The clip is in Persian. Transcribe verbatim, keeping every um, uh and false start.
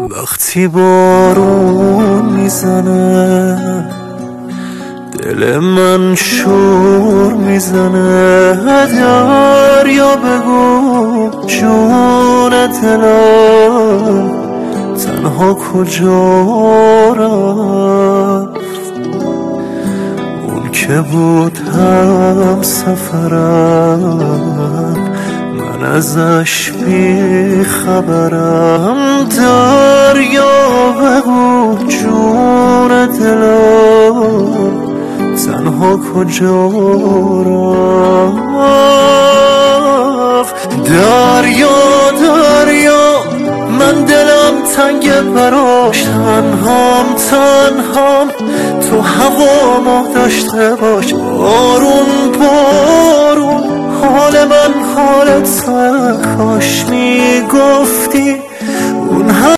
وقتی بارون میزنه دل من شور میزنه، دریا بگو جون دلم تنها کجا رفت؟ اون که بود هم سفرم من ازش بی خبرم، دریا بگو جون دلم تنها کجا رفت؟ دریا دریا من دلم تنگ براش، تنهام تنهام تو هوامو داشته باش. بارون بارون حال من حالت کاش میگفتی اون